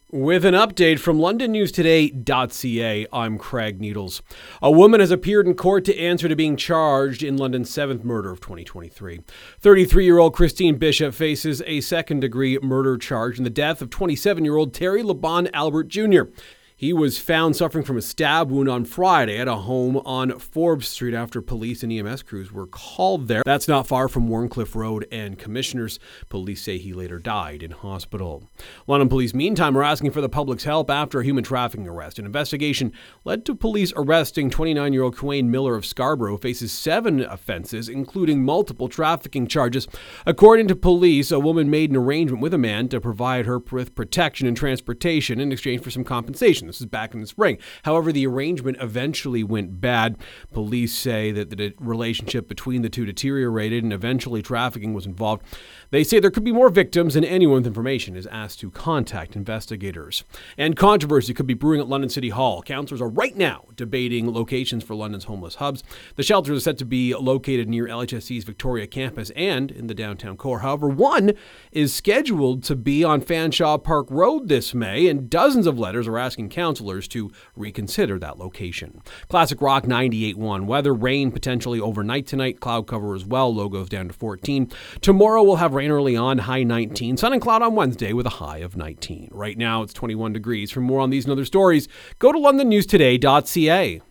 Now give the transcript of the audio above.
With an update from LondonNewsToday.ca, I'm Craig Needles. A woman has appeared in court to answer to being charged in London's seventh murder of 2023. 33-year-old Christine Bishop faces a second-degree murder charge in the death of 27-year-old Terry LeBon Albert Jr. He was found suffering from a stab wound on Friday at a home on Forbes Street after police and EMS crews were called there. That's not far from Warncliffe Road and Commissioners. Police say he later died in hospital. London police, meantime, are asking for the public's help after a human trafficking arrest. An investigation led to police arresting 29-year-old Quayne Miller of Scarborough, who faces 7 offenses, including multiple trafficking charges. According to police, a woman made an arrangement with a man to provide her with protection and transportation in exchange for some compensation. This is back in the spring. However, the arrangement eventually went bad. Police say that the relationship between the two deteriorated and eventually trafficking was involved. They say there could be more victims, and anyone with information is asked to contact investigators. And controversy could be brewing at London City Hall. Councillors are right now debating locations for London's homeless hubs. The shelters are set to be located near LHSC's Victoria campus and in the downtown core. However, one is scheduled to be on Fanshawe Park Road this May, and dozens of letters are asking councillors to reconsider that location. Classic Rock 98.1. Weather, rain potentially overnight tonight. Cloud cover as well. Low goes down to 14. Tomorrow we'll have rain early on, high 19. Sun and cloud on Wednesday with a high of 19. Right now it's 21 degrees. For more on these and other stories, go to londonnewstoday.ca.